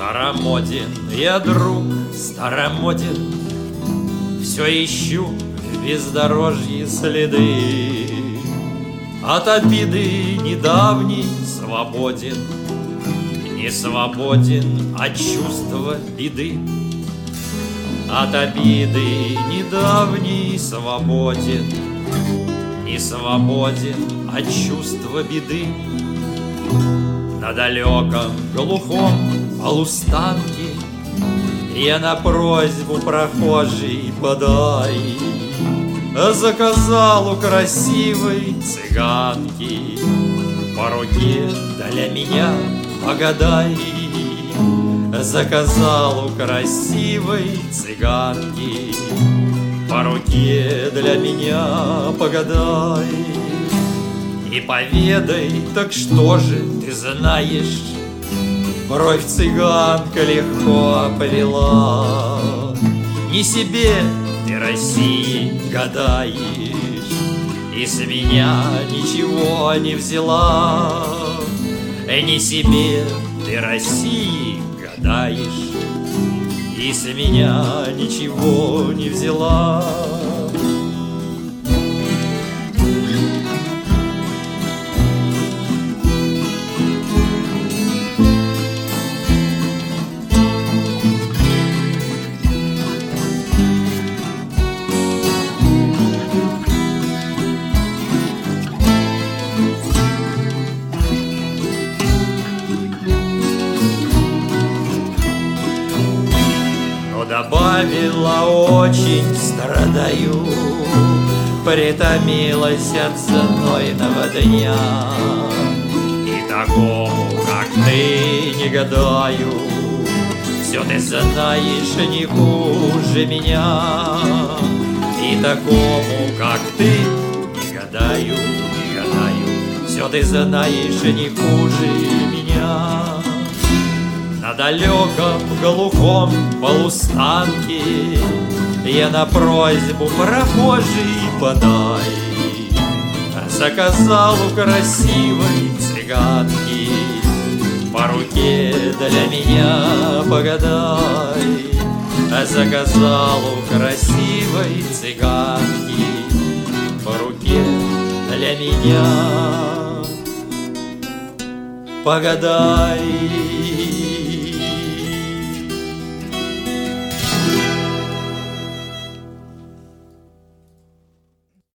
Старомоден я, друг, старомоден, все ищу в бездорожье следы. От обиды недавней свободен, не свободен от чувства беды. От обиды недавней свободен, не свободен от чувства беды. На далеком глухом полустанке я на просьбу прохожей подай заказал у красивой цыганки по руке для меня погадай. Заказал у красивой цыганки по руке для меня погадай. И поведай, так что же ты знаешь? Бровь цыганка легко повела. Не себе ты России гадаешь, и с меня ничего не взяла. Не себе ты России гадаешь, и с меня ничего не взяла. Добавила очень страдаю, притомилась от знойного дня. И такому, как ты, не гадаю, все ты знаешь не хуже меня. И такому, как ты, не гадаю, не гадаю, все ты знаешь не хуже меня. На далеком глухом полустанке я на просьбу прохожей подай заказал у красивой цыганки по руке для меня погадай. Заказал у красивой цыганки по руке для меня погадай.